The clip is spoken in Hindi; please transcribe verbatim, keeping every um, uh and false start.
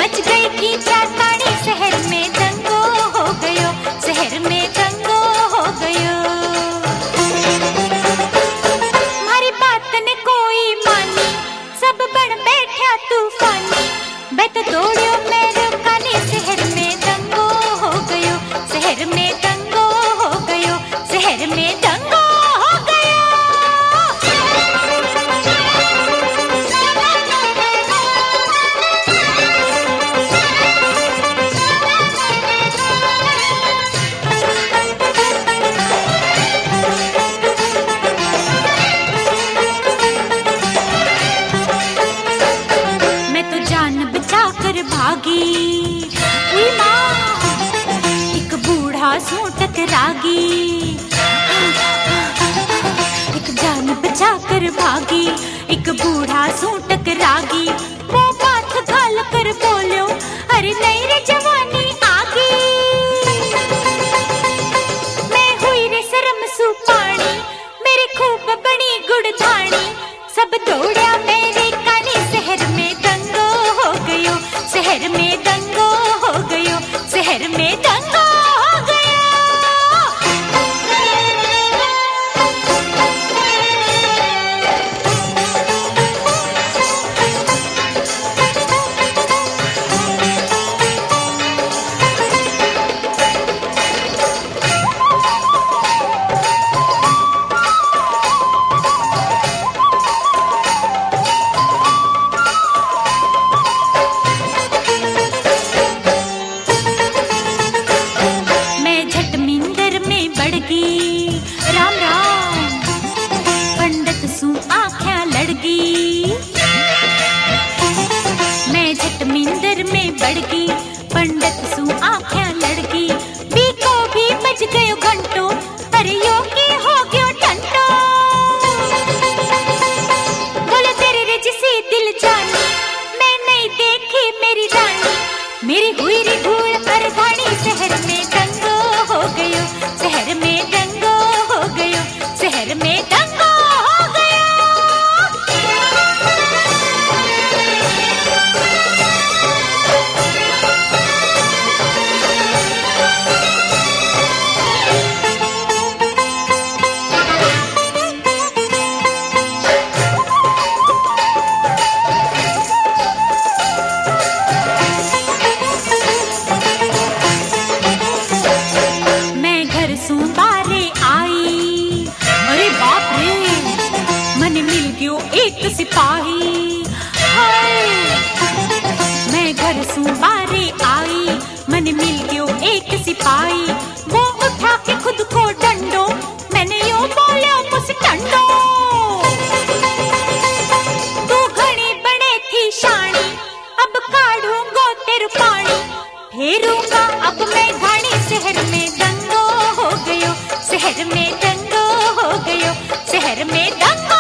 मच गई की चाताड़ी, शहर में दंगो हो गयो, शहर में दंगो हो गयो। मारी बात ने कोई मानी, सब बन बैठा तूफानी, मैं तो दौड़ियो मेरो कानी, शहर में दंगो हो गयो, शहर में दंगो हो गयो, शहर में दंगो हो गयो। मैं तो जान बचा कर भागी, उई माँ, एक बूढ़ा सू टकरागी, एक जान बचा कर भागी, एक बूढ़ा सू टकरागी। वो बात घाल कर बोलो, अरे नहीं रे जवानी आगी। मैं हुई रे शर्म सू पानी, मेरी खूब बड़ी गुड़धानी, सब दौड़ा मेरे कानी, शहर में दंगो हो गयो, शहर में दंगो हो गयो, शहर में दंगो हो गयो। मैं झट मिंदर में बढ़ गई, राम राम, पंडित सू आँखें लड़गी। मैं झट मिंदर में बढ़ गई, पंडित सू आँखें लड़गी। बी को भी बज गयो घंटो, अरे यो की हो गयो टंटो। बोले तेरे रे जिसे दिल जानी, मैं नहीं देखी मेरी रानी, मेरी हुई री धूल अरधानी, शहर में दंगो हो गयो, शहर में दंगो हो गयो, शहर में दंगो हो गयो। मैं घर सू बारे आई, अरे बाप रे, मन मिल गयो एक सिपाही। हाय, मैं घर सू बारे आई, मन मिल गयो एक सिपाही। वो उठा के खुद को डंडो, मैंने यो बोलियो मुझ टंडो। तू घड़ी बने थी शानी, अब काढ़ूंगो तेरू पानी, फेरूंगा अब मैं घानी, शहर में दंगो हो गयो, शहर में दंगो हो गयो, शहर में दंगो